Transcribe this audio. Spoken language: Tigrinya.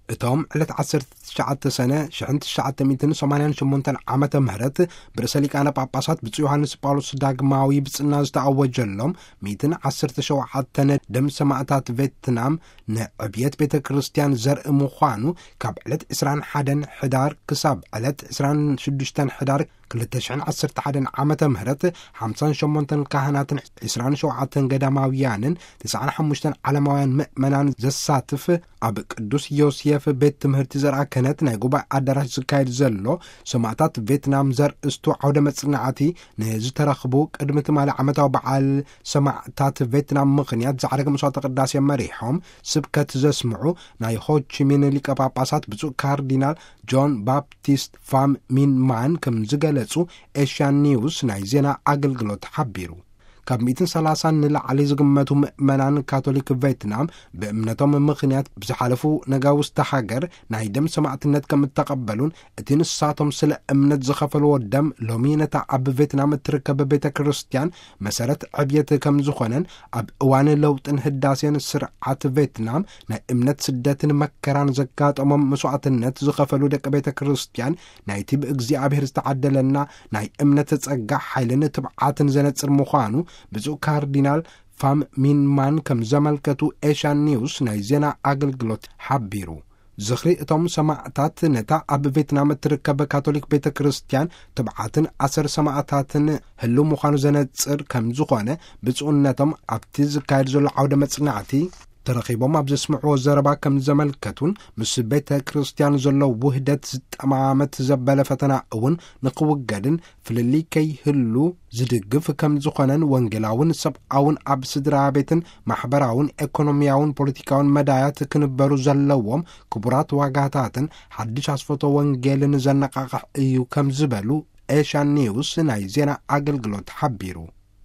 እቶም ዕለት 19 ሰነ 1988 ዓመተ ምህረት ብርሰ ሊቃነ ጳጳሳት ብፁዕ ዮሐንስ ጳውሎስ ዳግማዊ ብጽና ዝተኣወጀሎም 117 ደም ሰማዕታት ቬትናም ንዕብየት ቤተ ክርስቲያን ዘርኢ ምዃኑ ካብ ዕለት 21 ሕዳር ክሳብ ዕለት 26 ሕዳር 2011 ዓመተ ምህረት 58 ካህናትን 27 ገዳማውያንን 95 ዓለማውያን ምእመናን ዘሳትፍ ኣብ ቅዱስ ዮሴፍ ቤት ትምህርቲ ዘርአ ክህነት ናይ ጉባኤ ኣዳራሽ ዝካየድ ዘሎ ሰማዕታት ቬትናም ዘርእስቱ ዓውደ መጽናዕቲ ንዝተረኽቡ ቅድሚ ትማሊ ዓመታዊ በዓል ሰማዕታት ቬትናም ምኽንያት ዝዓረገ መስዋዕተ ቅዳሴ መሪሖም ስብከት ዘስምዑ ናይ ሆቺሚን ሊቀ ጳጳሳት ብፁዕ ካርዲናል ጆን ባፕቲስት ፋም ሚን ማን ከም ዝገለጹ ኤሽያን ኒውስ ናይ ዜና ኣገልግሎት ሓቢሩ። ካብ 130 ንላዕሊ ዝግመቱ ምእመናን ካቶሊክ ቬትናም ብእምነቶም ምኽንያት ብዝሓለፉ ነጋውስተ ሃገር ናይ ደም ሰማዕትነት ከም እተቐበሉን እቲ ንሳቶም ስለ እምነት ዝኸፈልዎ ደም ሎሚ ነታ ኣብ ቬትናም እትርከብ ቤተ ክርስቲያን መሰረት ዕብየት ከም ዝኾነን ኣብ እዋን ለውጥን ህዳሴን ስርዓት ቬትናም ናይ እምነት ስደትን መከራን ዘጋጠሞም መስዋዕትነት ዝኸፈሉ ደቂ ቤተ ክርስቲያን ናይቲ ብእግዚአብሔር ዝተዓደለና ናይ እምነት ጸጋ ሓይልን ትብዓትን ዘነጽር ምዃኑ ብፁዕ ካርዲናል ፋም ሚንማን ከም ዘመልከቱ ኤሽያን ኒውስ ናይ ዜና ኣገልግሎት ሓቢሩ። ዝኽሪ እቶም ሰማዕታት ነታ ኣብ ቬትናም እትርከብ ካቶሊክ ቤተ ክርስቲያን ትብዓትን ኣሰር ሰማዕታትን ህሉ ምዃኑ ዘነጽር ከም ዝኾነ ብፁዕነቶም ኣብቲ ዝካየድ ዘሎ ዓውደ መጽናዕቲ ተረኺቦም ኣብ ዘስምዕዎ ዘረባ ከም ዘመልከቱን ምስ ቤተ ክርስቲያን ዘሎ ውህደት ዝጠማመት ዘበለ ፈተና እውን ንኽውገድን ፍልሊ ከይህሉ ዝድግፍ ከም ዝኾነን ወንጌላውን ሰብኣውን ኣብ ስድራ ቤትን ማሕበራውን ኢኮኖሚያውን ፖለቲካውን መዳያት ክንበሩ ዘለዎም ክቡራት ዋጋታትን ሓድሽ ኣስፈቶ ወንጌልን ዘነቃቕሕ እዩ ከም ዝበሉ ኤሽያን ኒውስ ናይ ዜና ኣገልግሎት ሓቢሩ።